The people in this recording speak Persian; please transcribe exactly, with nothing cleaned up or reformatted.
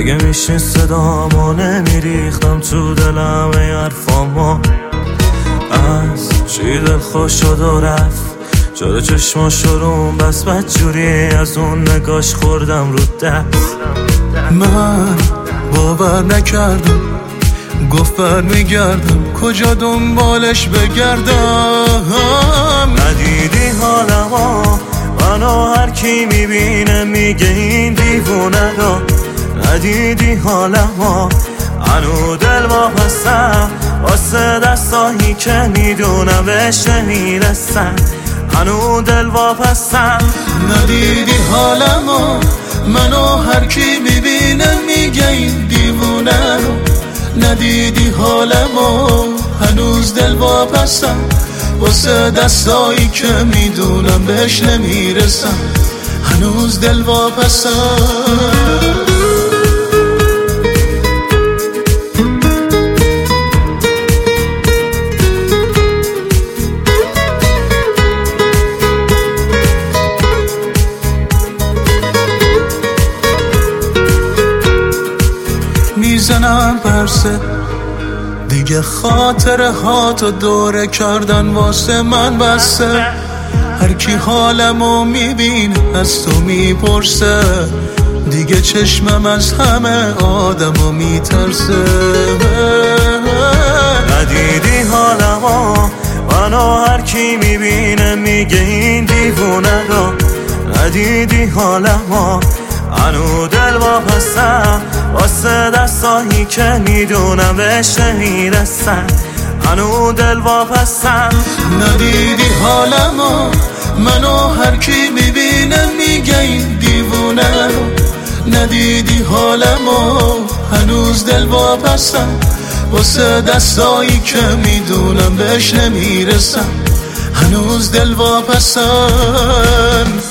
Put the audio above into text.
اگه میشین صدامو نمیریختم تو دلم ای حرفامو. از چی دل خوش شد و رفت، چرا چشماشو روم بس بدجوری از اون نگاش خوردم رو دست. من باور نکردم، گفت برمیگردم، کجا دنبالش بگردم. ندیدی حالمو، منو هر کی میبینه میگه این دیوونه دا. ندیدی حالمو، هنو دل واپسم واسه دستایی که میدونم بهش نمیرسم. هنو دل واپسم. ندیدی حالمو، منو هر کی میبینه میگه این دیوونه رو. ندیدی حالمو، هنوز دل واپسم واسه دستایی که میدونم بهش نمیرسم. هنوز دل واپسم. میزنم پرسه دیگه، خاطره ها تو دوره کردن واسه من بسه. هر کی حالمو میبینه از تو میپرسه، دیگه چشمم از همه آدمو میترسه. ندیدی حالمو، منو هر کی میبینه میگه این دیوونه دا. ندیدی حالمو، هنو دل واپسم واسه دستایی که میدونم بهش نمیرسم. هنو دل واپسم. ندیدی حالمو، منو هر کی میبینه میگه این دیوونه رو. ندیدی حالمو، هنوز دل واپسم واسه دستایی که میدونم بهش نمیرسم. هنوز دل واپسم.